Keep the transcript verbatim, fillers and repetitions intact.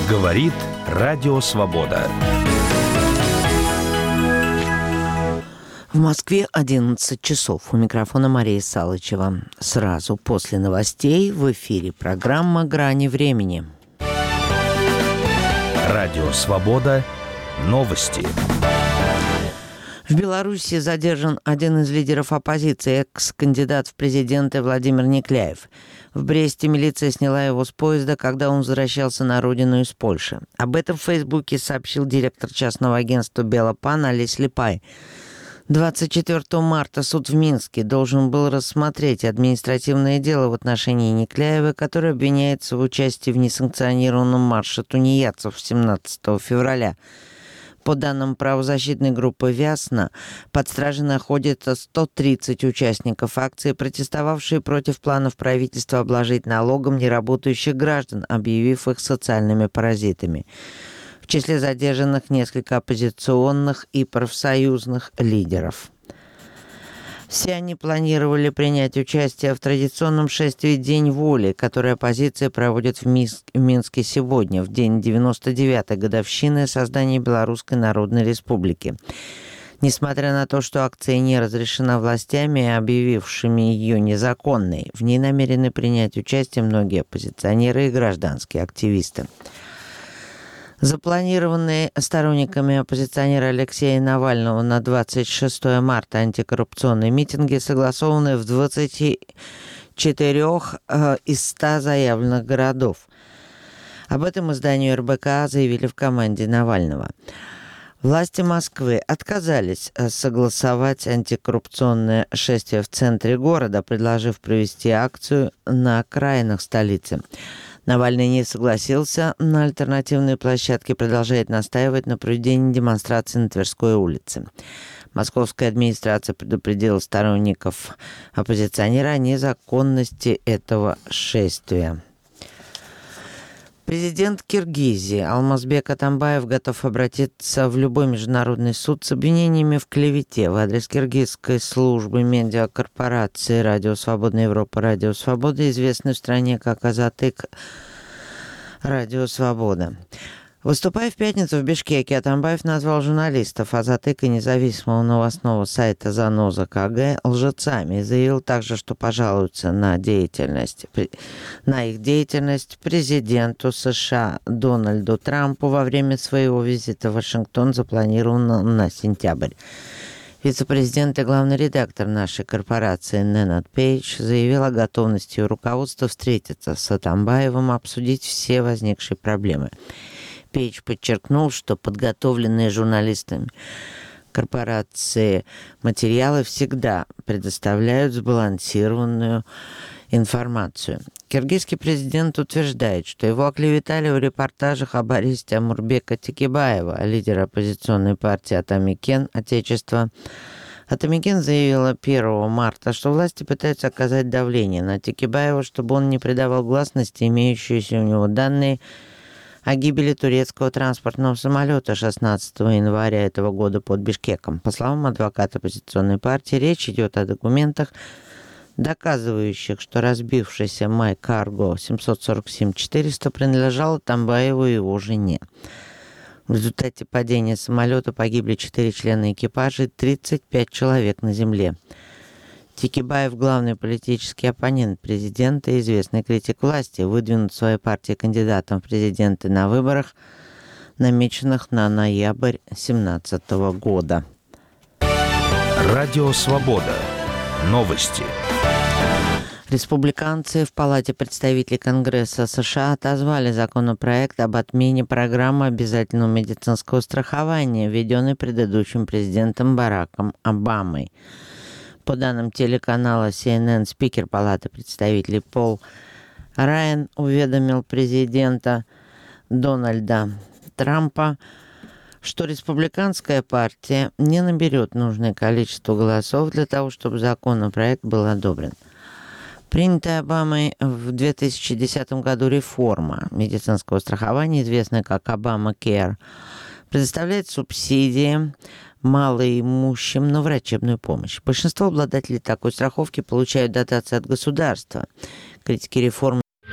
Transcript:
Говорит Радио Свобода. В Москве одиннадцать часов. У микрофона Мария Салычева. Сразу после новостей в эфире программа «Грани времени». Радио Свобода. Новости. В Беларуси задержан один из лидеров оппозиции, экс-кандидат в президенты Владимир Никляев. В Бресте милиция сняла его с поезда, когда он возвращался на родину из Польши. Об этом в Фейсбуке сообщил директор частного агентства «Белопан» Олесь Липай. двадцать четвёртого марта суд в Минске должен был рассмотреть административное дело в отношении Никляева, который обвиняется в участии в несанкционированном марше тунеядцев семнадцатого февраля. По данным правозащитной группы «Вясна», под стражей находится сто тридцать участников акции, протестовавшие против планов правительства обложить налогом неработающих граждан, объявив их социальными паразитами. В числе задержанных несколько оппозиционных и профсоюзных лидеров. Все они планировали принять участие в традиционном шествии «День воли», которое оппозиция проводит в Минске сегодня, в день девяносто девятой годовщины создания Белорусской Народной Республики. Несмотря на то, что акция не разрешена властями, объявившими ее незаконной, в ней намерены принять участие многие оппозиционеры и гражданские активисты. Запланированные сторонниками оппозиционера Алексея Навального на двадцать шестого марта антикоррупционные митинги согласованы в двадцати четырёх э, из ста заявленных городов. Об этом изданию эр бэ ка заявили в команде Навального. Власти Москвы отказались согласовать антикоррупционное шествие в центре города, предложив провести акцию на окраинах столицы. Навальный не согласился на альтернативной площадке, продолжает настаивать на проведении демонстрации на Тверской улице. Московская администрация предупредила сторонников оппозиционера о незаконности этого шествия. Президент Киргизии Алмазбек Атамбаев готов обратиться в любой международный суд с обвинениями в клевете в адрес киргизской службы медиакорпорации «Радио Свобода Европа», «Радио Свобода», известной в стране как «Азатык», «Радио Свобода». Выступая в пятницу в Бишкеке, Атамбаев назвал журналистов «Азатык» и независимого новостного сайта «Заноза КГ» лжецами и заявил также, что пожалуются на деятельность, на их деятельность президенту США Дональду Трампу во время своего визита в Вашингтон, запланированного на сентябрь. Вице-президент и главный редактор нашей корпорации Ненад Пейдж заявил о готовности руководства встретиться с Атамбаевым, обсудить все возникшие проблемы. Пейдж подчеркнул, что подготовленные журналистами корпорации материалы всегда предоставляют сбалансированную информацию. Киргизский президент утверждает, что его оклеветали в репортажах об аресте Амурбека Текебаева, лидера оппозиционной партии «Атамикен. Отечество». Атамикен заявила первого марта, что власти пытаются оказать давление на Текебаева, чтобы он не придавал гласности имеющиеся у него данные о гибели турецкого транспортного самолета шестнадцатого января этого года под Бишкеком. По словам адвоката оппозиционной партии, речь идет о документах, доказывающих, что разбившийся Май Карго семьсот сорок семь четыреста принадлежал Атамбаеву и его жене. В результате падения самолета погибли четыре члена экипажа и тридцать пять человек на земле. Текебаев, главный политический оппонент президента и известный критик власти, выдвинут в своей партии кандидатом в президенты на выборах, намеченных на ноябрь две тысячи семнадцатого года. Радио Свобода. Новости. Республиканцы в Палате представителей Конгресса США отозвали законопроект об отмене программы обязательного медицинского страхования, введенной предыдущим президентом Бараком Обамой. По данным телеканала си эн эн, спикер Палаты представителей Пол Райан уведомил президента Дональда Трампа, что республиканская партия не наберет нужное количество голосов для того, чтобы законопроект был одобрен. Принятая Обамой в две тысячи десятом году реформа медицинского страхования, известная как Обама-Кэр, предоставляет субсидии малоимущим на врачебную помощь. Большинство обладателей такой страховки получают дотации от государства. Критики реформы